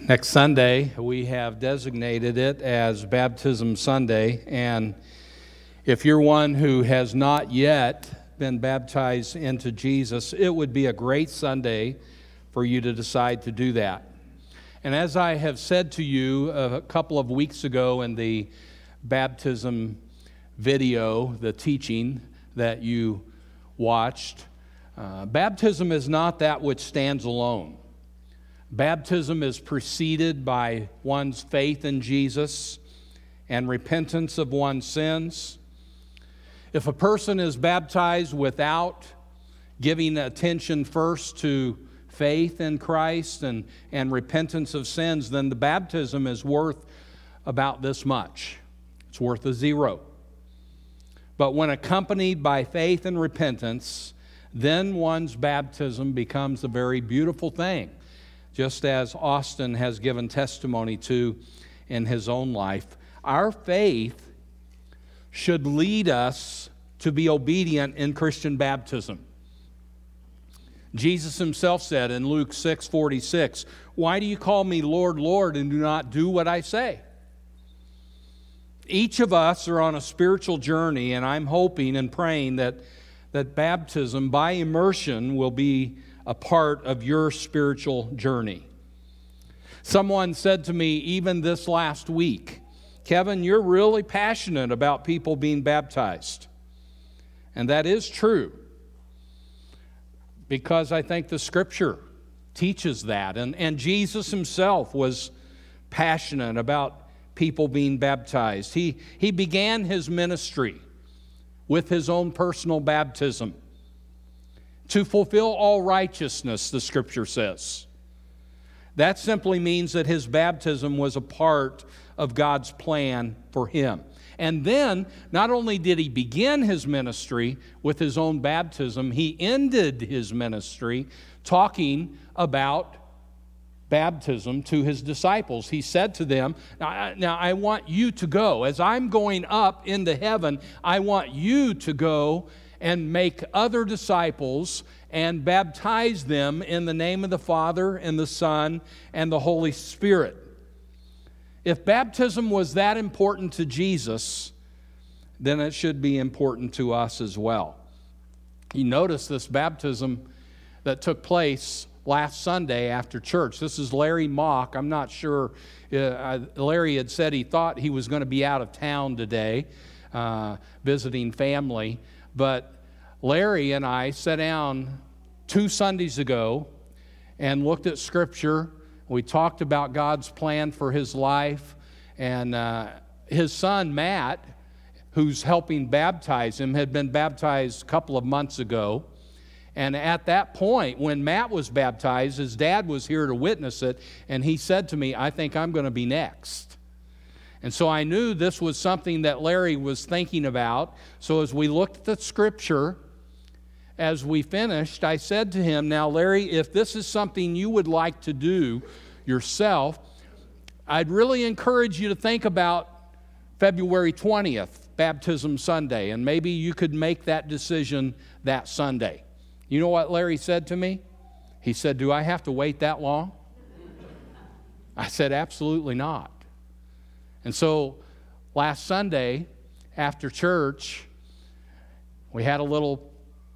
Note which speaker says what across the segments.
Speaker 1: Next Sunday, we have designated it as Baptism Sunday, and if you're one who has not yet been baptized into Jesus, it would be a great Sunday for you to decide to do that. And as I have said to you a couple of weeks ago in the baptism video, the teaching that you watched, baptism is not that which stands alone. Baptism is preceded by one's faith in Jesus and repentance of one's sins. If a person is baptized without giving attention first to faith in Christ and repentance of sins, then the baptism is worth about this much. It's worth a zero. But when accompanied by faith and repentance, then one's baptism becomes a very beautiful thing, just as Austin has given testimony to in his own life. Our faith should lead us to be obedient in Christian baptism. Jesus himself said in Luke 6:46, "Why do you call me Lord, Lord, and do not do what I say?" Each of us are on a spiritual journey, and I'm hoping and praying that baptism by immersion will be a part of your spiritual journey. Someone said to me even this last week, "Kevin, you're really passionate about people being baptized." And that is true, because I think the Scripture teaches that. And Jesus himself was passionate about people being baptized. He began his ministry with his own personal baptism to fulfill all righteousness, the Scripture says. That simply means that his baptism was a part of God's plan for him. And then, not only did he begin his ministry with his own baptism, he ended his ministry talking about baptism to his disciples. He said to them, now I want you to go. As I'm going up into heaven, I want you to go and make other disciples and baptize them in the name of the Father and the Son and the Holy Spirit. If baptism was that important to Jesus, then it should be important to us as well. You notice this baptism that took place last Sunday after church. This is Larry Mock. I'm not sure. Larry had said he thought he was going to be out of town today, visiting family. But Larry and I sat down 2 Sundays ago and looked at Scripture. We talked about God's plan for his life. And his son, Matt, who's helping baptize him, had been baptized a couple of months ago. And at that point, when Matt was baptized, his dad was here to witness it, and he said to me, "I think I'm going to be next." And so I knew this was something that Larry was thinking about. So as we looked at the Scripture, as we finished, I said to him, "Now, Larry, if this is something you would like to do yourself, I'd really encourage you to think about February 20th, Baptism Sunday, and maybe you could make that decision that Sunday." You know what Larry said to me? He said, "Do I have to wait that long?" I said, "Absolutely not." And so last Sunday after church, we had a little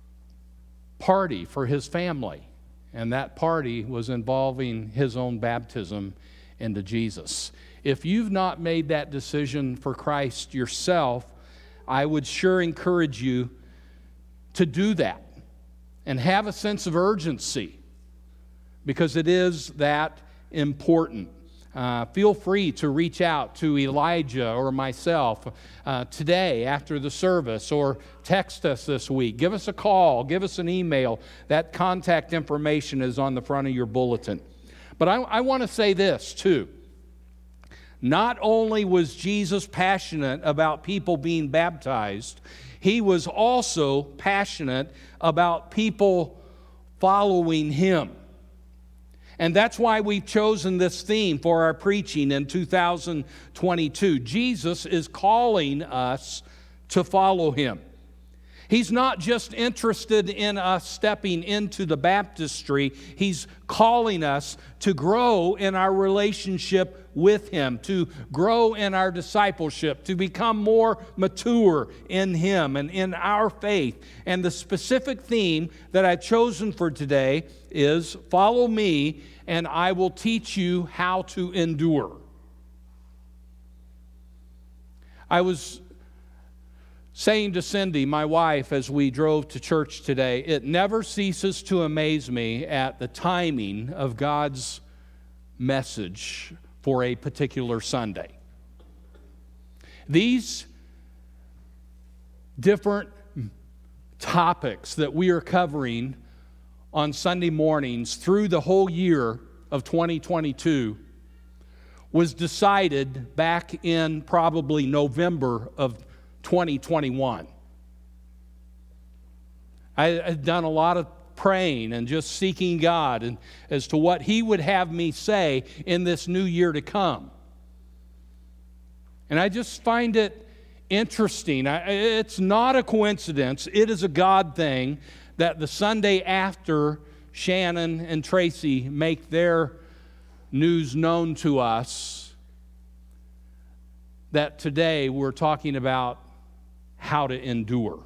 Speaker 1: party for his family, and that party was involving his own baptism into Jesus. If you've not made that decision for Christ yourself, I would sure encourage you to do that and have a sense of urgency, because it is that important. Feel free to reach out to Elijah or myself today after the service, or text us this week. Give us a call, give us an email. That contact information is on the front of your bulletin. But I want to say this too. Not only was Jesus passionate about people being baptized, he was also passionate about people following him. And that's why we've chosen this theme for our preaching in 2022. Jesus is calling us to follow him. He's not just interested in us stepping into the baptistry. He's calling us to grow in our relationship with Him, to grow in our discipleship, to become more mature in Him and in our faith. And the specific theme that I've chosen for today is, follow me and I will teach you how to endure. I was saying to Cindy, my wife, as we drove to church today, it never ceases to amaze me at the timing of God's message for a particular Sunday. These different topics that we are covering on Sunday mornings through the whole year of 2022 was decided back in probably November of 2021. I've done a lot of praying and just seeking God and as to what He would have me say in this new year to come. And I just find it interesting. It's not a coincidence. It is a God thing that the Sunday after Shannon and Tracy make their news known to us, that today we're talking about how to endure.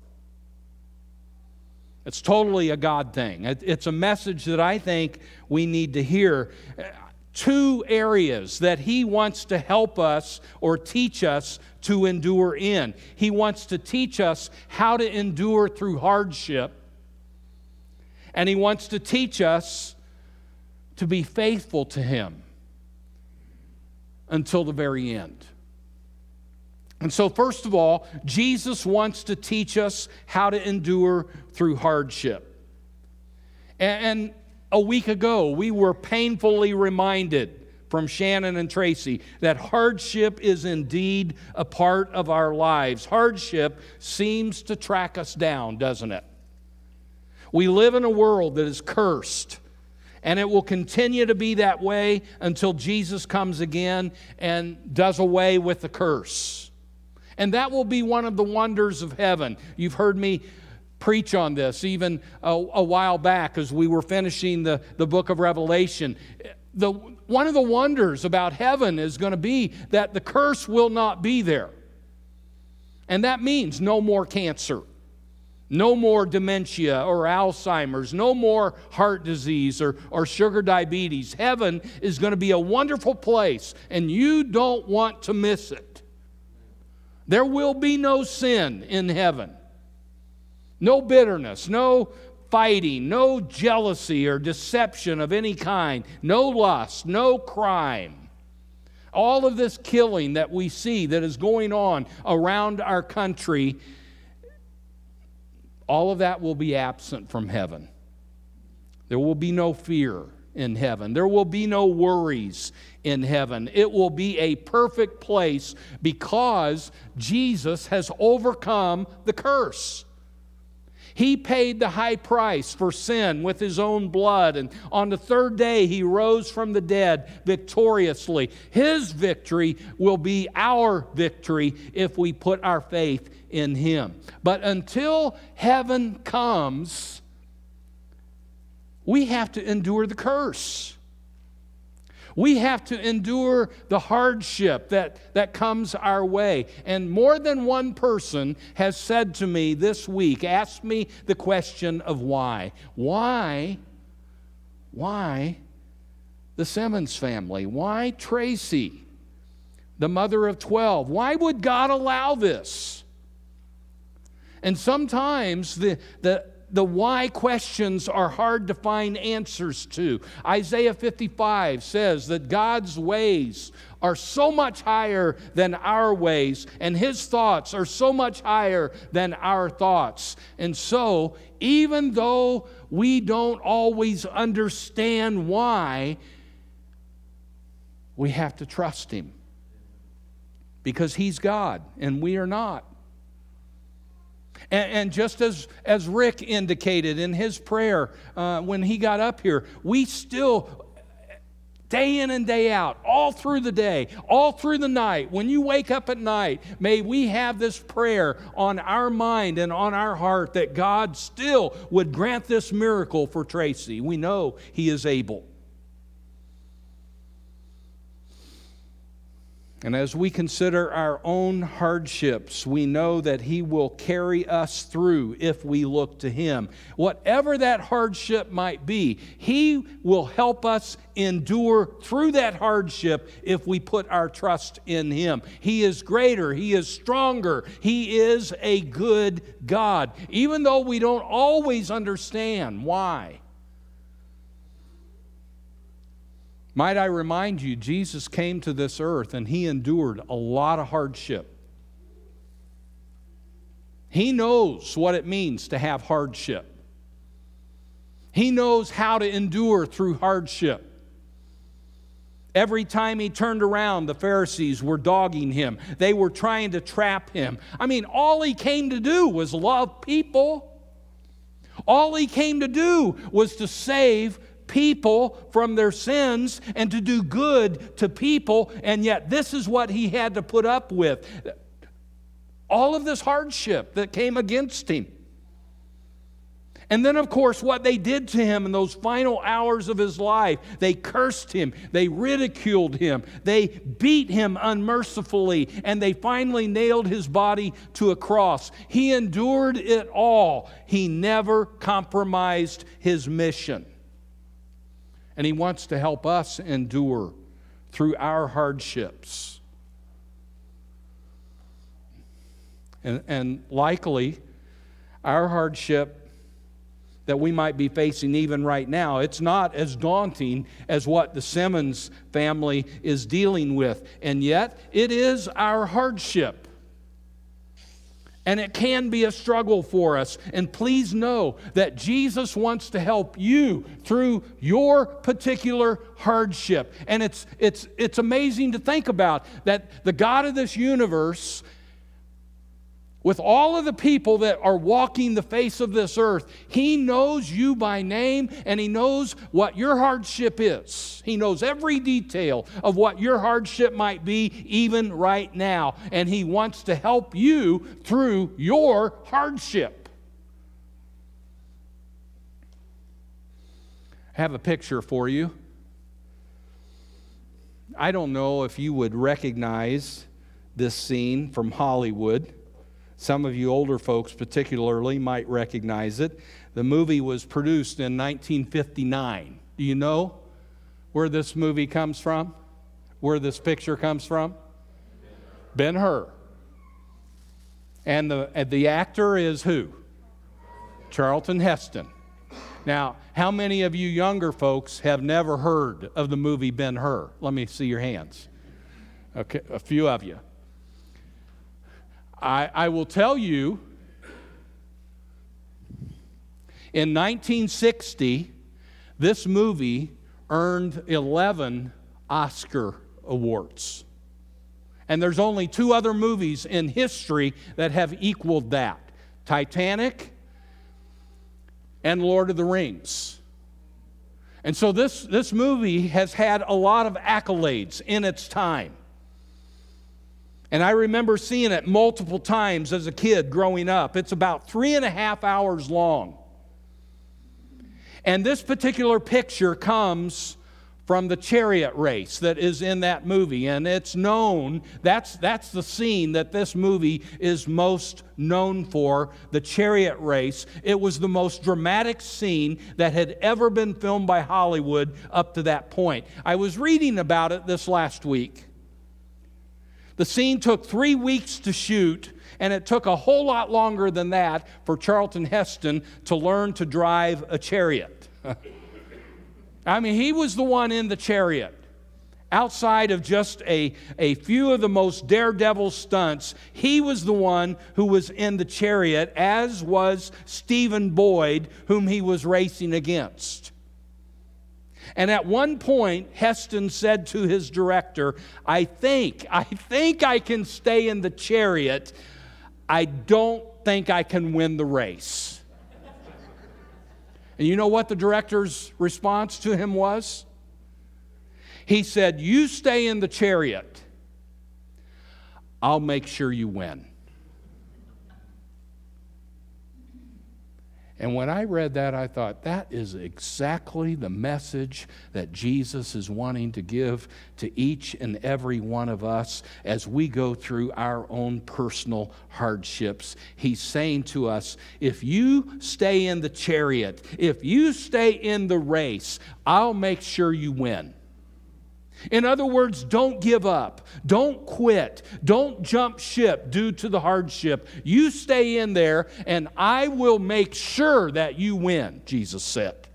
Speaker 1: It's totally a God thing. It's a message that I think we need to hear. Two areas that He wants to help us or teach us to endure in. He wants to teach us how to endure through hardship, and He wants to teach us to be faithful to Him until the very end. And so, first of all, Jesus wants to teach us how to endure through hardship. And a week ago, we were painfully reminded from Shannon and Tracy that hardship is indeed a part of our lives. Hardship seems to track us down, doesn't it? We live in a world that is cursed, and it will continue to be that way until Jesus comes again and does away with the curse. And that will be one of the wonders of heaven. You've heard me preach on this even a while back as we were finishing the book of Revelation. One of the wonders about heaven is going to be that the curse will not be there. And that means no more cancer, no more dementia or Alzheimer's, no more heart disease or sugar diabetes. Heaven is going to be a wonderful place, and you don't want to miss it. There will be no sin in heaven. No bitterness, no fighting, no jealousy or deception of any kind, no lust, no crime. All of this killing that we see that is going on around our country, all of that will be absent from heaven. There will be no fear in heaven. There will be no worries in heaven. It will be a perfect place because Jesus has overcome the curse. He paid the high price for sin with His own blood, and on the third day He rose from the dead victoriously. His victory will be our victory if we put our faith in Him. But until heaven comes, we have to endure the curse. We have to endure the hardship that comes our way. And more than one person has said to me this week, asked me the question of why. Why the Simmons family? Why Tracy, the mother of 12? Why would God allow this? And sometimes the why questions are hard to find answers to. Isaiah 55 says that God's ways are so much higher than our ways, and His thoughts are so much higher than our thoughts. And so, even though we don't always understand why, we have to trust Him. Because He's God, and we are not. And just as Rick indicated in his prayer when he got up here, we still Day in and day out, all through the day, all through the night. When you wake up at night, may we have this prayer on our mind and on our heart that God still would grant this miracle for Tracy. We know He is able. And as we consider our own hardships, we know that He will carry us through if we look to Him. Whatever that hardship might be, He will help us endure through that hardship if we put our trust in Him. He is greater. He is stronger. He is a good God, even though we don't always understand why. Might I remind you, Jesus came to this earth and He endured a lot of hardship. He knows what it means to have hardship. He knows how to endure through hardship. Every time He turned around, the Pharisees were dogging Him. They were trying to trap Him. I mean, all He came to do was love people. All He came to do was to save people from their sins and to do good to people, and yet this is what He had to put up with. All of this hardship that came against Him. And then, of course, what they did to Him in those final hours of His life. They cursed Him. They ridiculed Him. They beat Him unmercifully. And they finally nailed His body to a cross. He endured it all. He never compromised His mission. And He wants to help us endure through our hardships. And likely, our hardship that we might be facing even right now, it's not as daunting as what the Simmons family is dealing with. And yet, it is our hardship. And it can be a struggle for us. And please know that Jesus wants to help you through your particular hardship. And it's amazing to think about that the God of this universe, with all of the people that are walking the face of this earth, He knows you by name and He knows what your hardship is. He knows every detail of what your hardship might be even right now. And He wants to help you through your hardship. I have a picture for you. I don't know if you would recognize this scene from Hollywood. Some of you older folks particularly might recognize it. The movie was produced in 1959. Do you know where this movie comes from? Where this picture comes from? Ben-Hur. And the actor is who? Charlton Heston. Now, how many of you younger folks have never heard of the movie Ben-Hur? Let me see your hands. Okay, a few of you. I will tell you, in 1960, this movie earned 11 Oscar awards. And there's only 2 other movies in history that have equaled that: Titanic and Lord of the Rings. And so this movie has had a lot of accolades in its time. And I remember seeing it multiple times as a kid growing up. It's about 3.5 hours long. And this particular picture comes from the chariot race that is in that movie. And it's known, that's the scene that this movie is most known for, the chariot race. It was the most dramatic scene that had ever been filmed by Hollywood up to that point. I was reading about it this last week. The scene took 3 weeks to shoot, and it took a whole lot longer than that for Charlton Heston to learn to drive a chariot. I mean, he was the one in the chariot. Outside of just a few of the most daredevil stunts, he was the one who was in the chariot, as was Stephen Boyd, whom he was racing against. And at one point, Heston said to his director, I think I can stay in the chariot. I don't think I can win the race. And you know what the director's response to him was? He said, you stay in the chariot. I'll make sure you win. And when I read that, I thought, that is exactly the message that Jesus is wanting to give to each and every one of us as we go through our own personal hardships. He's saying to us, if you stay in the chariot, if you stay in the race, I'll make sure you win. In other words, don't give up. Don't quit. Don't jump ship due to the hardship. You stay in there, and I will make sure that you win, Jesus said.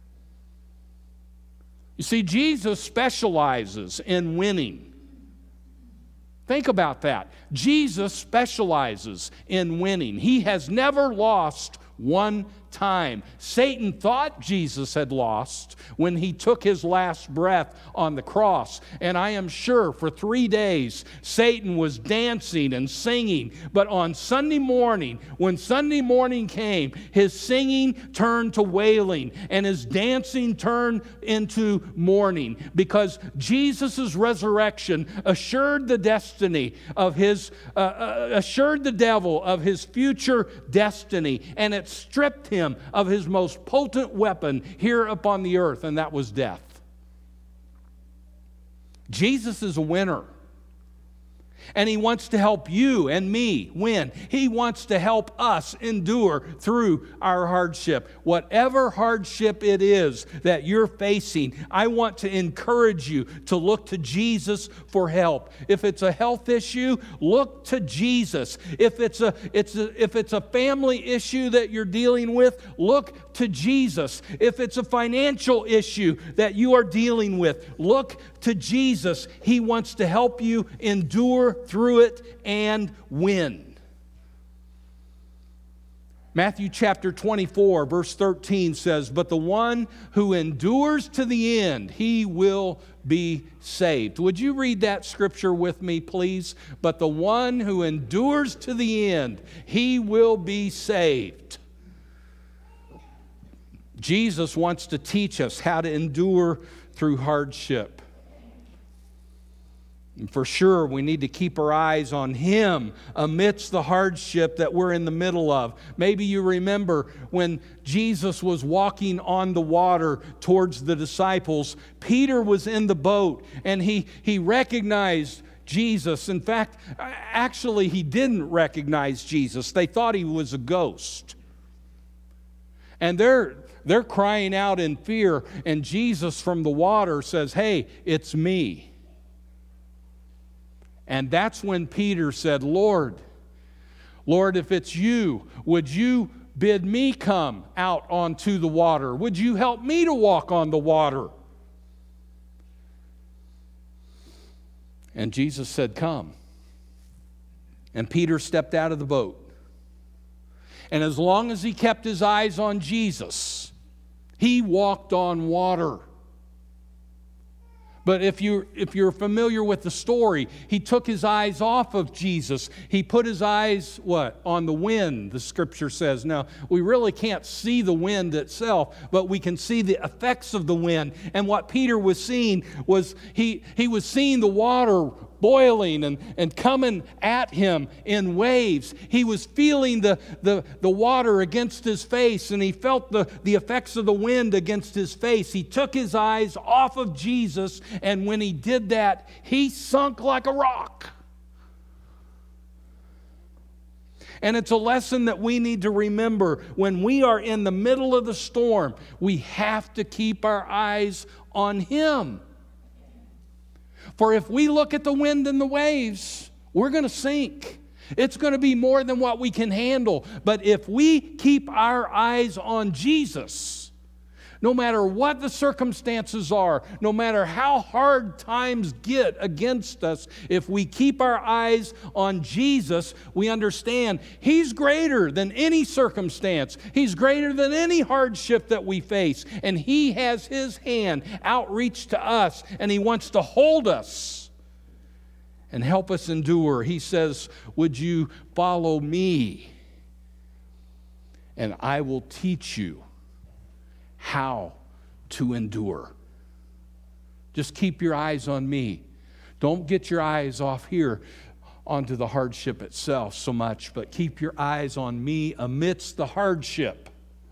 Speaker 1: You see, Jesus specializes in winning. Think about that. Jesus specializes in winning. He has never lost one time. Satan thought Jesus had lost when he took his last breath on the cross. And I am sure for 3 days, Satan was dancing and singing. But on Sunday morning, when Sunday morning came, his singing turned to wailing and his dancing turned into mourning, because Jesus' resurrection assured the destiny of his, assured the devil of his future destiny, and it stripped him of his most potent weapon here upon the earth, and that was death. Jesus is a winner. And he wants to help you and me win. He wants to help us endure through our hardship. Whatever hardship it is that you're facing, I want to encourage you to look to Jesus for help. If it's a health issue, look to Jesus. If it's a family issue that you're dealing with, look to Jesus. If it's a financial issue that you are dealing with, look to Jesus. He wants to help you endure through it and win. Matthew chapter 24, verse 13 says, but the one who endures to the end, he will be saved. Would you read that scripture with me, please? But the one who endures to the end, he will be saved. Jesus wants to teach us how to endure through hardship. And for sure, we need to keep our eyes on Him amidst the hardship that we're in the middle of. Maybe you remember when Jesus was walking on the water towards the disciples, Peter was in the boat, and he recognized Jesus. In fact, actually, he didn't recognize Jesus. They thought he was a ghost. And they're crying out in fear, and Jesus from the water says, hey, it's me. And that's when Peter said, Lord, if it's you, would you bid me come out onto the water? Would you help me to walk on the water? And Jesus said, come. And Peter stepped out of the boat. And as long as he kept his eyes on Jesus, he walked on water. But if you're familiar with the story, he took his eyes off of Jesus. He put his eyes, on the wind, the scripture says. Now, we really can't see the wind itself, but we can see the effects of the wind. And what Peter was seeing was he was seeing the water boiling and coming at him in waves. He was feeling the water against his face, and he felt the effects of the wind against his face. He took his eyes off of Jesus, and when he did that, he sunk like a rock. And it's a lesson that we need to remember. When we are in the middle of the storm, we have to keep our eyes on Him. For if we look at the wind and the waves, we're going to sink. It's going to be more than what we can handle. But if we keep our eyes on Jesus, no matter what the circumstances are, no matter how hard times get against us, if we keep our eyes on Jesus, we understand He's greater than any circumstance. He's greater than any hardship that we face. And He has His hand outreached to us, and He wants to hold us and help us endure. He says, would you follow me? And I will teach you how to endure. Just keep your eyes on me. Don't get your eyes off here onto the hardship itself so much, but keep your eyes on me amidst the hardship.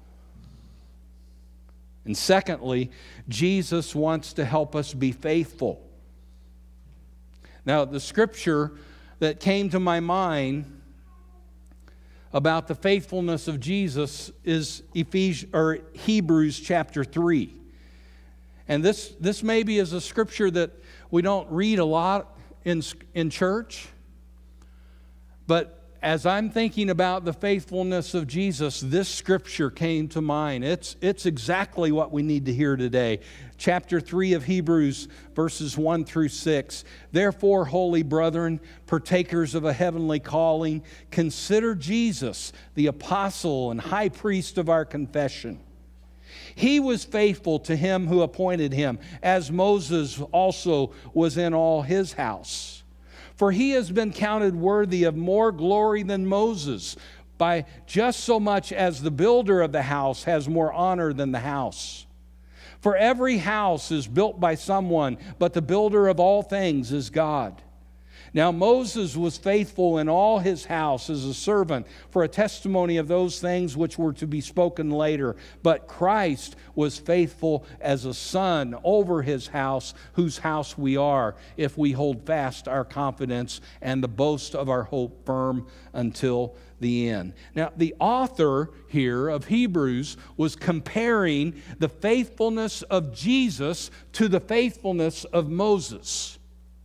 Speaker 1: And secondly, Jesus wants to help us be faithful. Now, the scripture that came to my mind about the faithfulness of Jesus is Hebrews chapter 3. And this maybe is a scripture that we don't read a lot in church. But as I'm thinking about the faithfulness of Jesus, this scripture came to mind. It's exactly what we need to hear today. Chapter 3 of Hebrews, verses 1 through 6. Therefore, holy brethren, partakers of a heavenly calling, consider Jesus, the apostle and high priest of our confession. He was faithful to him who appointed him, as Moses also was in all his house. For he has been counted worthy of more glory than Moses, by just so much as the builder of the house has more honor than the house. For every house is built by someone, but the builder of all things is God. Now Moses was faithful in all his house as a servant for a testimony of those things which were to be spoken later. But Christ was faithful as a son over his house, whose house we are, if we hold fast our confidence and the boast of our hope firm until the end. Now, the author here of Hebrews was comparing the faithfulness of Jesus to the faithfulness of Moses.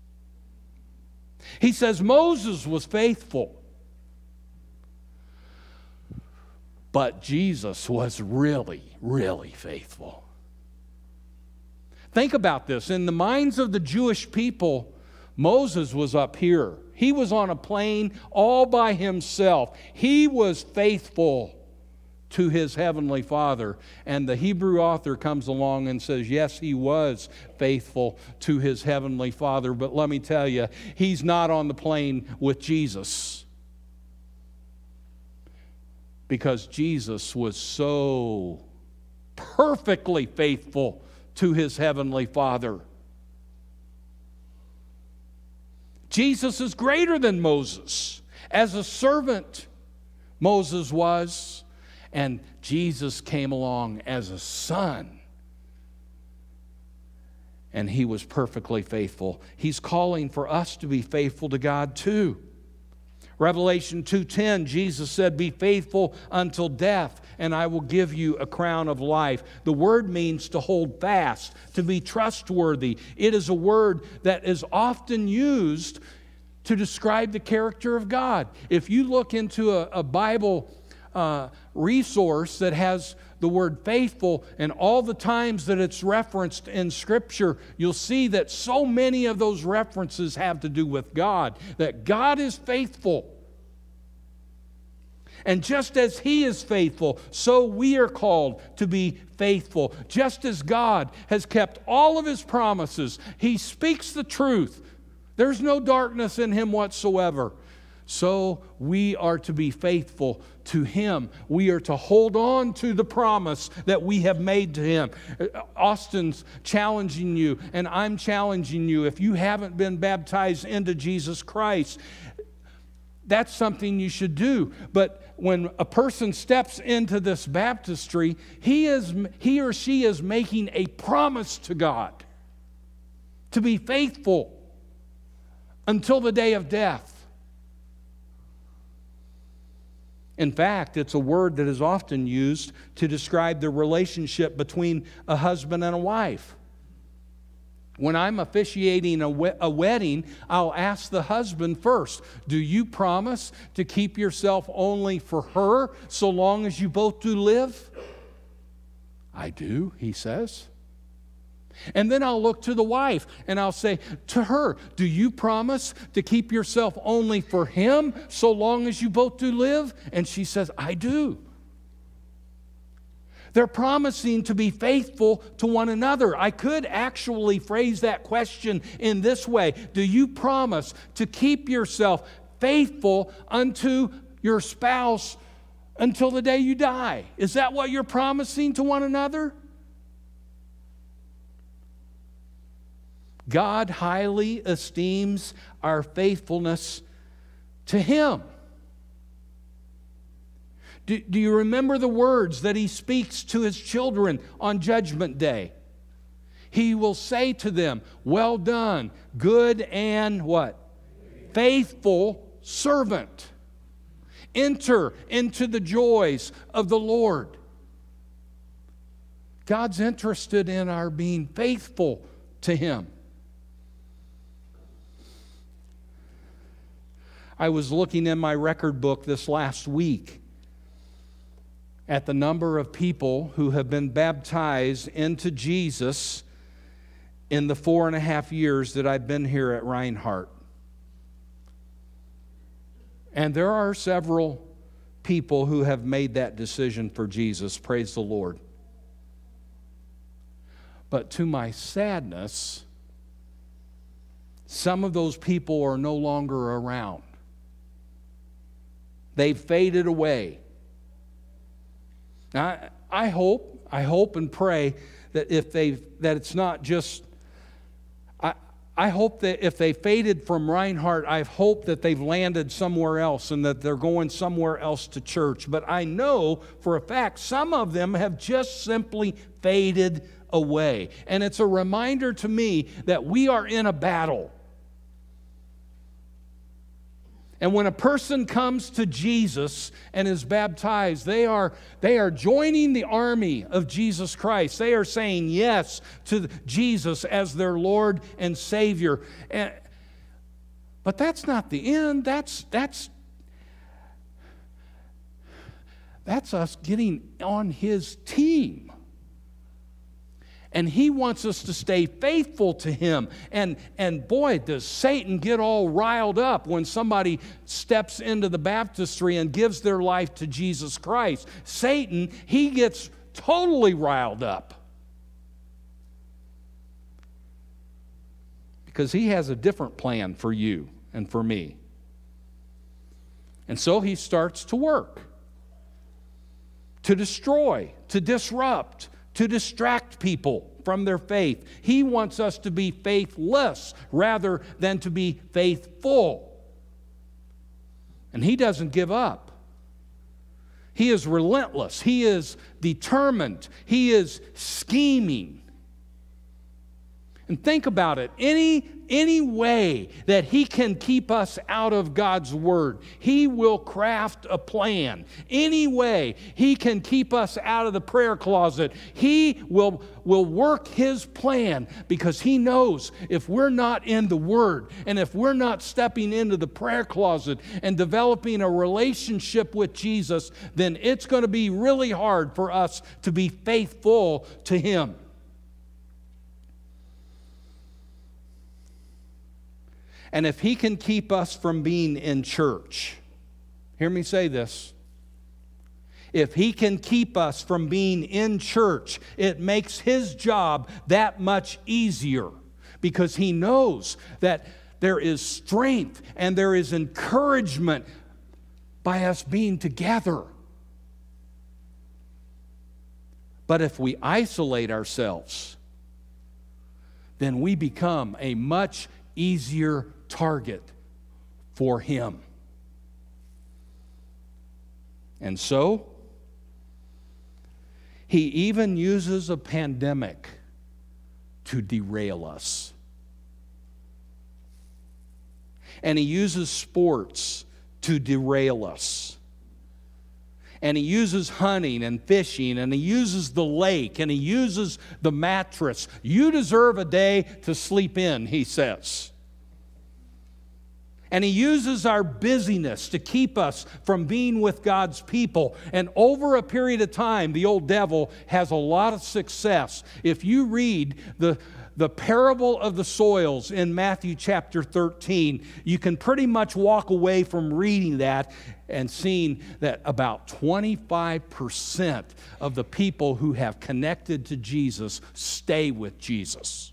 Speaker 1: He says Moses was faithful, but Jesus was really, really faithful. Think about this. In the minds of the Jewish people, Moses was up here. He was on a plain all by himself. He was faithful to his heavenly Father. And the Hebrew author comes along and says, yes, he was faithful to his heavenly Father. But let me tell you, he's not on the plane with Jesus. Because Jesus was so perfectly faithful to his heavenly Father. Jesus is greater than Moses. As a servant, Moses was. And Jesus came along as a son. And he was perfectly faithful. He's calling for us to be faithful to God too. Revelation 2:10, Jesus said, be faithful until death, and I will give you a crown of life. The word means to hold fast, to be trustworthy. It is a word that is often used to describe the character of God. If you look into a Bible resource that has the word faithful, and all the times that it's referenced in Scripture, you'll see that so many of those references have to do with God, that God is faithful. And just as He is faithful, so we are called to be faithful. Just as God has kept all of His promises, He speaks the truth. There's no darkness in Him whatsoever. So we are to be faithful to Him. We are to hold on to the promise that we have made to Him. Austin's challenging you, and I'm challenging you. If you haven't been baptized into Jesus Christ, that's something you should do. But when a person steps into this baptistry, he or she is making a promise to God to be faithful until the day of death. In fact, it's a word that is often used to describe the relationship between a husband and a wife. When I'm officiating a wedding, I'll ask the husband first, do you promise to keep yourself only for her so long as you both do live? I do, he says. And then I'll look to the wife and I'll say to her, do you promise to keep yourself only for him so long as you both do live? And she says, I do. They're promising to be faithful to one another. I could actually phrase that question in this way. Do you promise to keep yourself faithful unto your spouse until the day you die? Is that what you're promising to one another? God highly esteems our faithfulness to Him. Do you remember the words that He speaks to His children on Judgment Day? He will say to them, "Well done, good and" what? "Faithful servant. Enter into the joys of the Lord." God's interested in our being faithful to Him. I was looking in my record book this last week at the number of people who have been baptized into Jesus in the 4.5 years that I've been here at Reinhardt. And there are several people who have made that decision for Jesus, praise the Lord. But to my sadness, some of those people are no longer around. They've faded away. Now, I hope and pray that it's not just, I hope that if they faded from Reinhardt, I hope that they've landed somewhere else and that they're going somewhere else to church. But I know for a fact some of them have just simply faded away. And it's a reminder to me that we are in a battle. And when a person comes to Jesus and is baptized, they are joining the army of Jesus Christ. They are saying yes to Jesus as their Lord and Savior. But that's not the end. That's us getting on His team. And He wants us to stay faithful to Him. And boy, does Satan get all riled up when somebody steps into the baptistry and gives their life to Jesus Christ. Satan, he gets totally riled up. Because he has a different plan for you and for me. And so he starts to work. To destroy, to disrupt, to distract people from their faith. He wants us to be faithless rather than to be faithful. And he doesn't give up. He is relentless. He is determined. He is scheming. And think about it. Any way that he can keep us out of God's Word, he will craft a plan. Any way he can keep us out of the prayer closet, he will work his plan, because he knows if we're not in the Word and if we're not stepping into the prayer closet and developing a relationship with Jesus, then it's going to be really hard for us to be faithful to Him. And if he can keep us from being in church, hear me say this. If he can keep us from being in church, it makes his job that much easier, because he knows that there is strength and there is encouragement by us being together. But if we isolate ourselves, then we become a much easier target for him. And so, he even uses a pandemic to derail us. And he uses sports to derail us. And he uses hunting and fishing, and he uses the lake, and he uses the mattress. You deserve a day to sleep in, he says. And he uses our busyness to keep us from being with God's people. And over a period of time, the old devil has a lot of success. If you read the parable of the soils in Matthew chapter 13, you can pretty much walk away from reading that and seeing that about 25% of the people who have connected to Jesus stay with Jesus.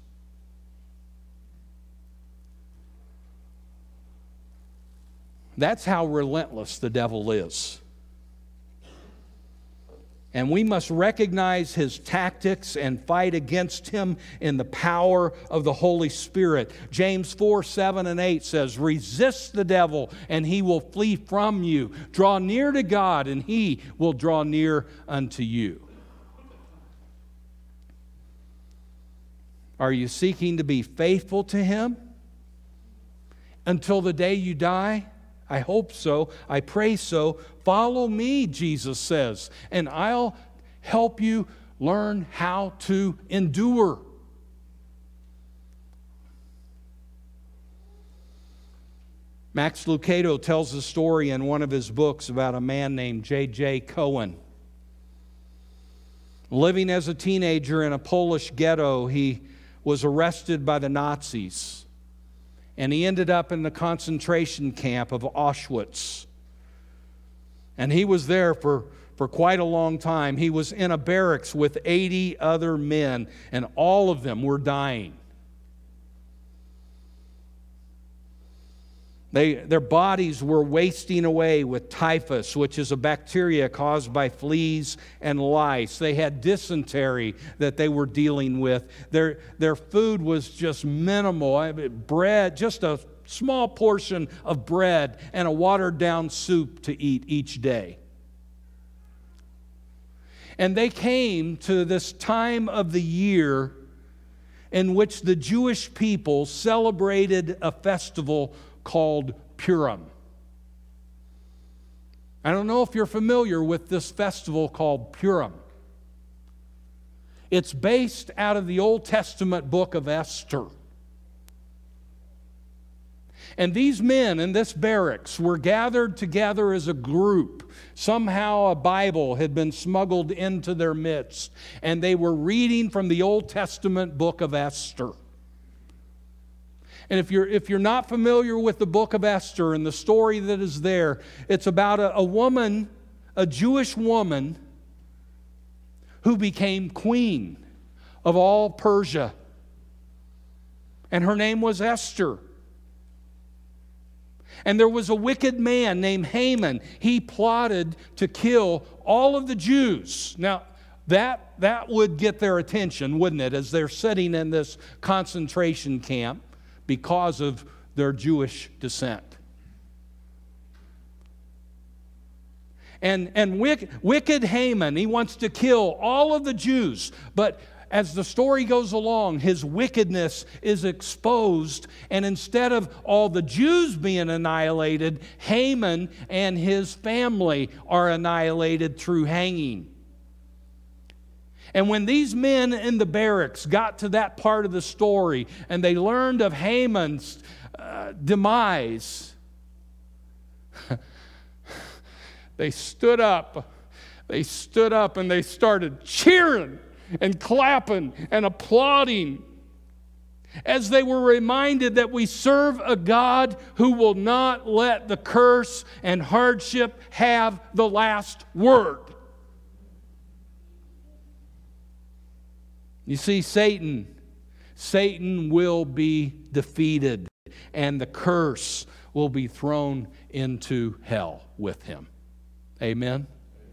Speaker 1: That's how relentless the devil is. And we must recognize his tactics and fight against him in the power of the Holy Spirit. James 4:7-8 says, "Resist the devil, and he will flee from you. Draw near to God, and he will draw near unto you." Are you seeking to be faithful to him until the day you die? I hope so. I pray so. Follow me, Jesus says, and I'll help you learn how to endure. Max Lucado tells a story in one of his books about a man named J.J. Cohen. Living as a teenager in a Polish ghetto, he was arrested by the Nazis. And he ended up in the concentration camp of Auschwitz. And he was there for quite a long time. He was in a barracks with 80 other men, and all of them were dying. Their bodies were wasting away with typhus, which is a bacteria caused by fleas and lice. They had dysentery that they were dealing with. Their food was just minimal. Bread, just a small portion of bread and a watered-down soup to eat each day. And they came to this time of the year in which the Jewish people celebrated a festival called Purim. I don't know if you're familiar with this festival called Purim. It's based out of the Old Testament book of Esther. And these men in this barracks were gathered together as a group. Somehow a Bible had been smuggled into their midst, and they were reading from the Old Testament book of Esther. And if you're not familiar with the book of Esther and the story that is there, it's about a woman, a Jewish woman, who became queen of all Persia. And her name was Esther. And there was a wicked man named Haman. He plotted to kill all of the Jews. Now, that would get their attention, wouldn't it, as they're sitting in this concentration camp because of their Jewish descent. And wicked Haman, he wants to kill all of the Jews. But as the story goes along, his wickedness is exposed. And instead of all the Jews being annihilated, Haman and his family are annihilated through hanging. And when these men in the barracks got to that part of the story and they learned of Haman's demise, they stood up and they started cheering and clapping and applauding as they were reminded that we serve a God who will not let the curse and hardship have the last word. You see, Satan will be defeated, and the curse will be thrown into hell with him. Amen?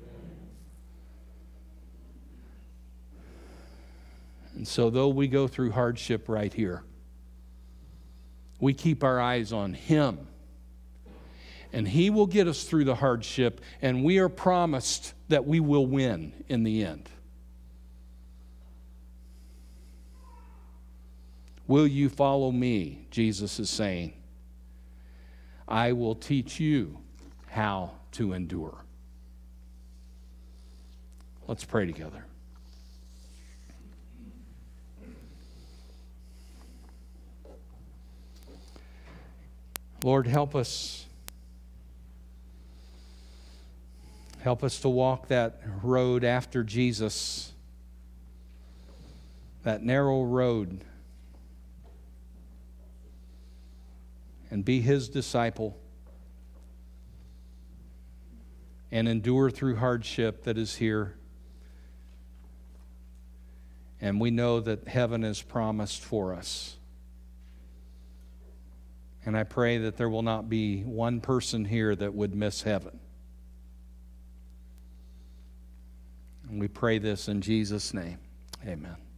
Speaker 1: And so though we go through hardship right here, we keep our eyes on him. And he will get us through the hardship, and we are promised that we will win in the end. Will you follow me? Jesus is saying. I will teach you how to endure. Let's pray together. Lord, help us. Help us to walk that road after Jesus, that narrow road, and be his disciple and endure through hardship that is here. And we know that heaven is promised for us. And I pray that there will not be one person here that would miss heaven. And we pray this in Jesus' name. Amen.